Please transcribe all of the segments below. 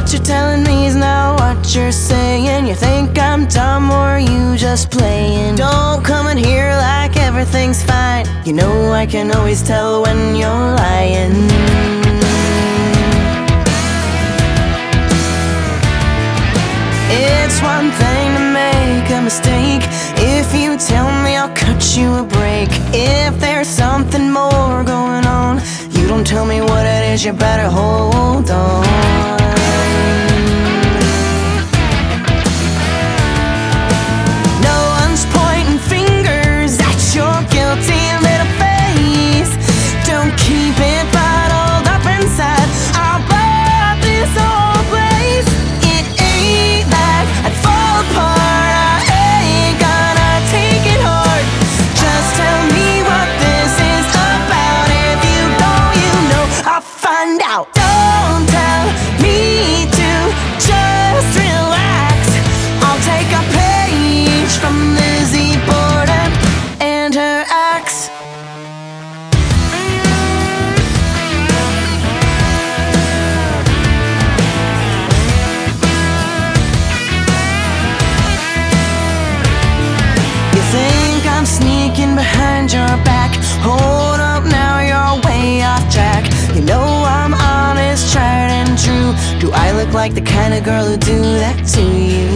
what you're telling me is not what you're saying. You think I'm dumb or you just playing? Don't come in here like everything's fine. You know I can always tell when you're lying. It's one thing to make a mistake. If you tell me, I'll cut you a break. If there's something more going on, you don't tell me what it is, you better hold on. No one's pointing fingers at your guilty little face. Don't keep it bottled up inside. I'll blow up this whole place. It ain't like I'd fall apart. I ain't gonna take it hard. Just tell me what this is about. If you know, you know, I'll find out. Don't tell me to just relax. I'll take a page from Lizzie Borden and her ex. You think I'm sneaking behind your back? Hold up now, you're way off track. You know I'm honest, tried and true. Do I look like the kind of girl who'd do that to you?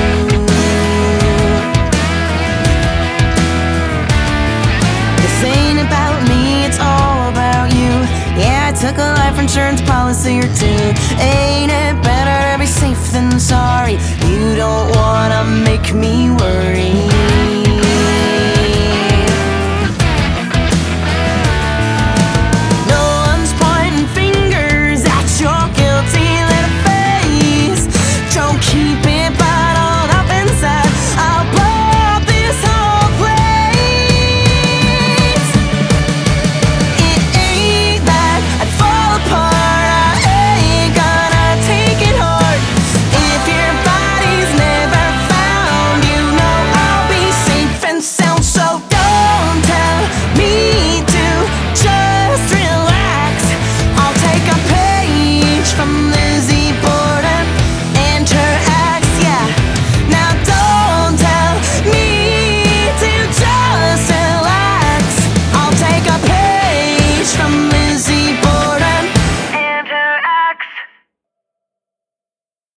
This ain't about me, it's all about you. Yeah, I took a life insurance policy or two. Ain't it better to be safe than sorry? You don't wanna make me worry.